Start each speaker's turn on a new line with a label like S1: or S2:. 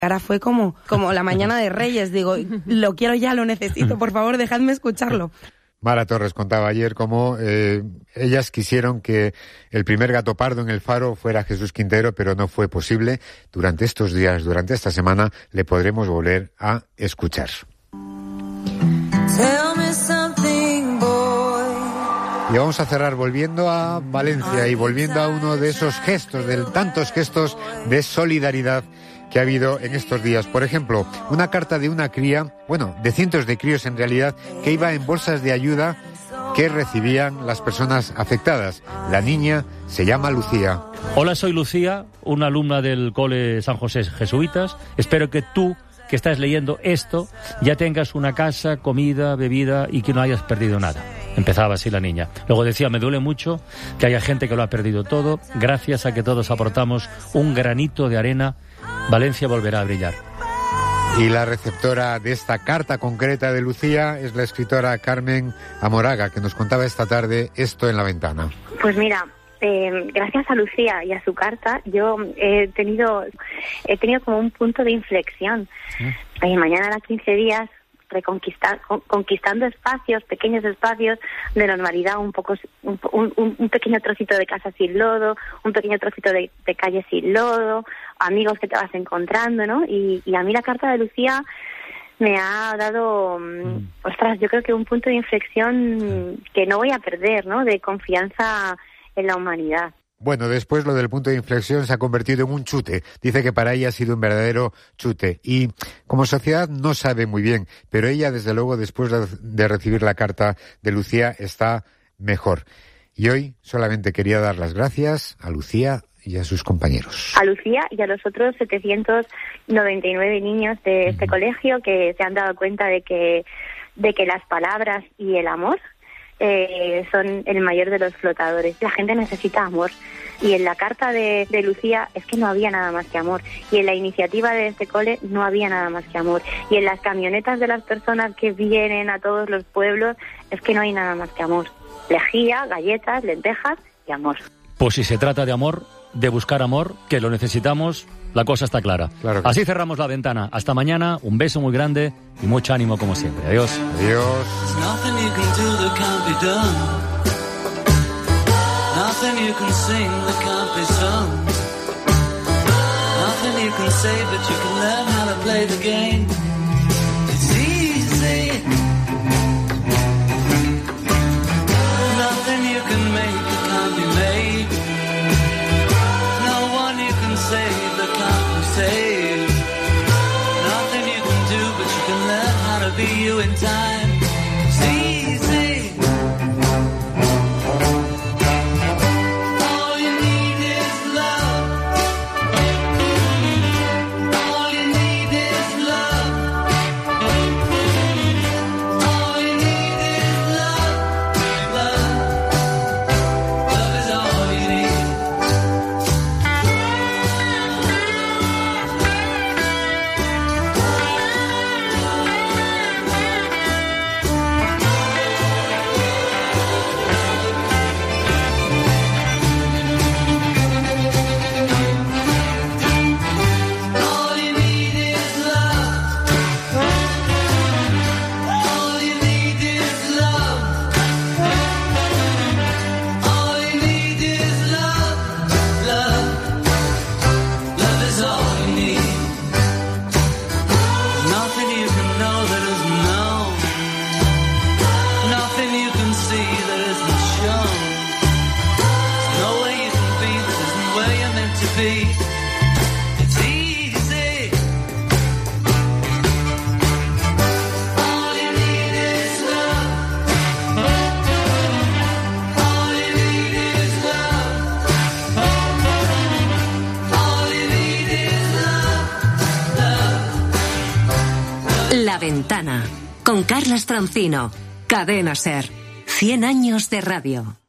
S1: Ahora fue como la mañana de Reyes, digo, lo quiero ya, lo necesito, por favor, dejadme escucharlo.
S2: Mara Torres contaba ayer cómo ellas quisieron que el primer gato pardo en el Faro fuera Jesús Quintero, pero no fue posible. Durante estos días, durante esta semana, le podremos volver a escuchar. Y vamos a cerrar volviendo a Valencia y volviendo a uno de esos gestos, de tantos gestos de solidaridad que ha habido en estos días. Por ejemplo, una carta de una cría, de cientos de críos en realidad, que iba en bolsas de ayuda que recibían las personas afectadas. La niña se llama Lucía.
S3: Hola, soy Lucía, una alumna del Cole San José Jesuitas. Espero que tú, que estás leyendo esto, ya tengas una casa, comida, bebida y que no hayas perdido nada. Empezaba así la niña. Luego decía, me duele mucho que haya gente que lo ha perdido todo. Gracias a que todos aportamos un granito de arena, Valencia volverá a brillar.
S2: Y la receptora de esta carta concreta de Lucía es la escritora Carmen Amoraga, que nos contaba esta tarde esto en La Ventana.
S4: Pues mira, gracias a Lucía y a su carta, yo he tenido como un punto de inflexión. Mañana a 15 días, conquistando espacios, pequeños espacios de normalidad, un pequeño trocito de casa sin lodo, un pequeño trocito de calle sin lodo, amigos que te vas encontrando, ¿no? Y a mí la carta de Lucía me ha dado, yo creo que un punto de inflexión que no voy a perder, ¿no? De confianza en la humanidad.
S2: Bueno, después lo del punto de inflexión se ha convertido en un chute. Dice que para ella ha sido un verdadero chute. Y como sociedad no sabe muy bien, pero ella, desde luego, después de recibir la carta de Lucía, está mejor. Y hoy solamente quería dar las gracias a Lucía y a sus compañeros.
S4: A Lucía y a los otros 799 niños de este colegio que se han dado cuenta de que las palabras y el amor son el mayor de los flotadores. La gente necesita amor. Y en la carta de Lucía es que no había nada más que amor. Y en la iniciativa de este cole no había nada más que amor. Y en las camionetas de las personas que vienen a todos los pueblos es que no hay nada más que amor. Lejía, galletas, lentejas y amor.
S3: Pues si se trata de amor, de buscar amor, que lo necesitamos, la cosa está clara.
S2: Claro que
S3: así cerramos La Ventana. Hasta mañana, un beso muy grande y mucho ánimo como siempre. Adiós.
S2: Adiós.
S5: Nothing you can sing that can't be sung. Nothing you can say, but you can learn how to play the game. It's easy. Nothing you can make that can't be made. No one you can save that can't be saved. Nothing you can do, but you can learn how to be you in time. It's easy.
S6: La Ventana, con Carlas Francino. Cadena SER. 100 años de radio.